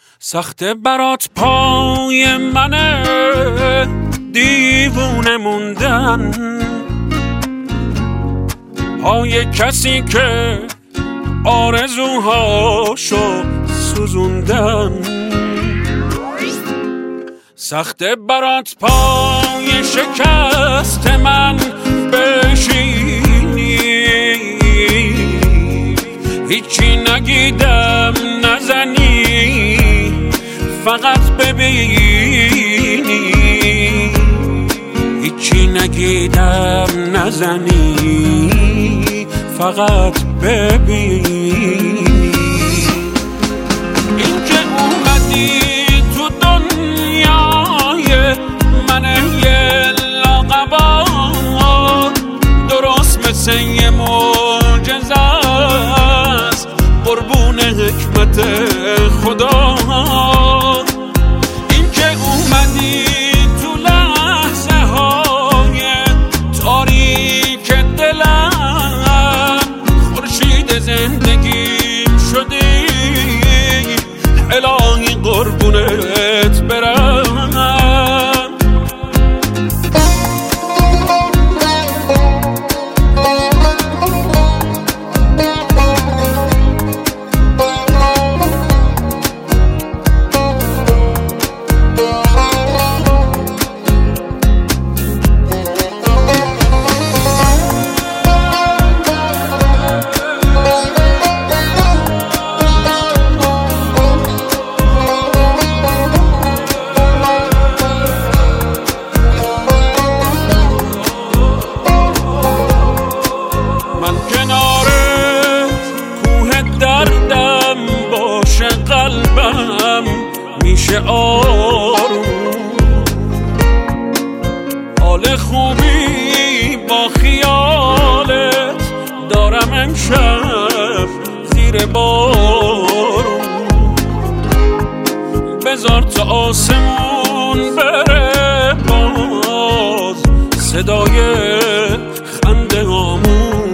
سخته برات پای منه دیوونه موندن، پای کسی که آرزوهاشو سوزوندن. سخته برات پای شکست من بشینی، هیچی نگیدم نزنی فقط ببینی، هیچی نگیدم نزنی فقط ببینی. این که اومدی تو دنیای من یه لاغبا، درست مثل یه معجزه است قربون حکمت خدا. این که اومدی تو لحظه های تاریک دلم، خورشید زندگیم شدی، الهی قربونت برم. قلبم میشه آروم، حال خوبی با خیالت دارم امشب زیر بارون. بذار تا آسمون بره باز صدای خنده هامون.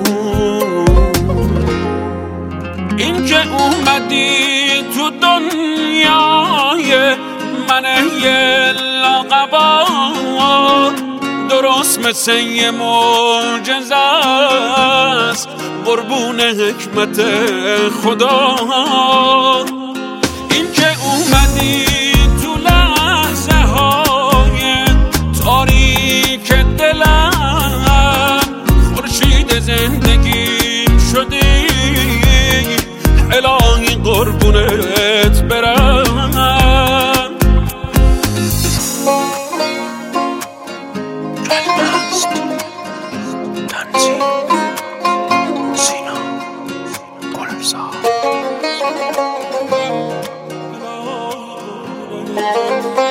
این که اومدی تو دنیای من یه لاغبا، درست مثل یه معجزه است قربون حکمت خدا. این که اومدی تو لحظه های تاریک دلم، خورشید زندگیم شدی، الهی قربونت برم. تنظیم سینا گلزار.